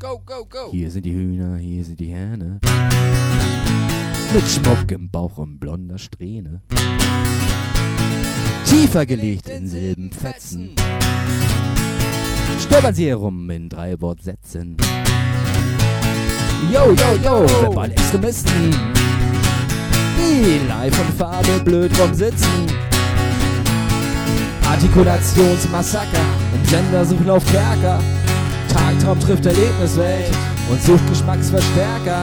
go, go, go. Hier sind die Hühner, hier sind die Hähne. Mit Schmuck im Bauch und blonder Strähne. Tiefer gelegt in Silbenfetzen. Stöbern sie herum in 3 Wortsätzen. Yo, yo, yo, Verbal-Extremisten, die live und Farbe blöd rumsitzen. Artikulationsmassaker im Sender suchen auf Kerker. Tagtraum trifft Erlebniswelt und sucht Geschmacksverstärker.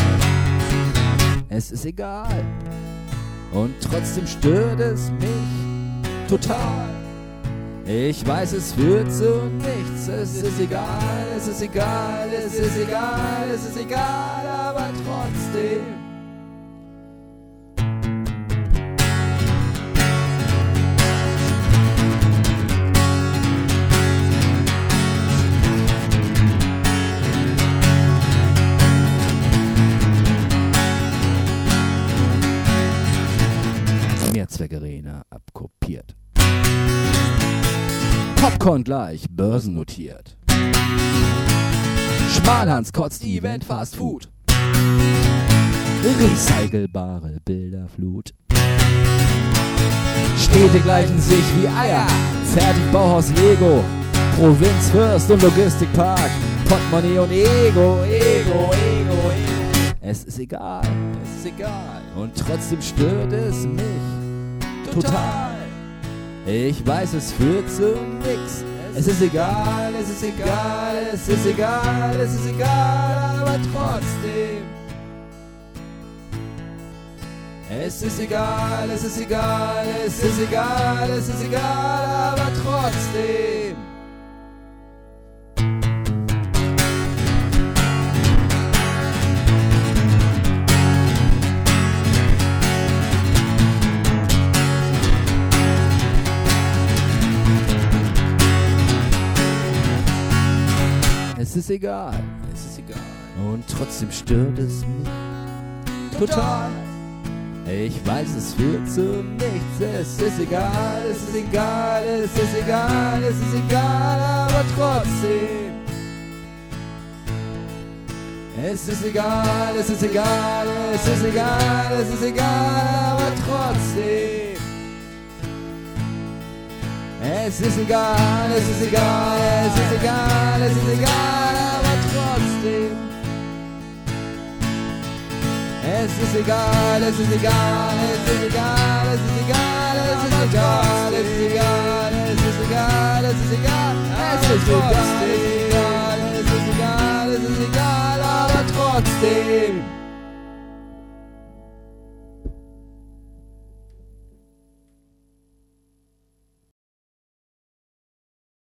Es ist egal und trotzdem stört es mich total. Ich weiß, es führt zu nichts. Es ist egal, es ist egal, es ist egal, es ist egal, aber trotzdem. Mehrzweckarena abkopiert. Popcorn gleich börsennotiert. Schmalhans kotzt Event Fast Food. Recycelbare Bilderflut. Städte gleichen sich wie Eier. Fertig Bauhaus Lego. Provinzfürst und Logistikpark. Portemonnaie und Ego, Ego, Ego, Ego. Es ist egal, es ist egal. Und trotzdem stört es mich total. Ich weiß, es führt zu nix. Es ist egal, es ist egal, es ist egal, es ist egal, aber trotzdem. Es ist egal, es ist egal, es ist egal, es ist egal, aber trotzdem. Es ist egal, es ist egal. Und trotzdem stört es mich total. Ich weiß, es führt zu nichts. Es ist egal, es ist egal, es ist egal, es ist egal, aber trotzdem. Es ist egal, es ist egal, es ist egal, es ist egal, aber trotzdem. Es ist egal, es ist egal, es ist egal, es ist egal, aber trotzdem. Es ist egal, es ist egal, es ist egal, es ist egal, es ist egal, es ist egal, es ist egal, es ist egal, es ist egal, es ist egal, es ist egal, aber trotzdem.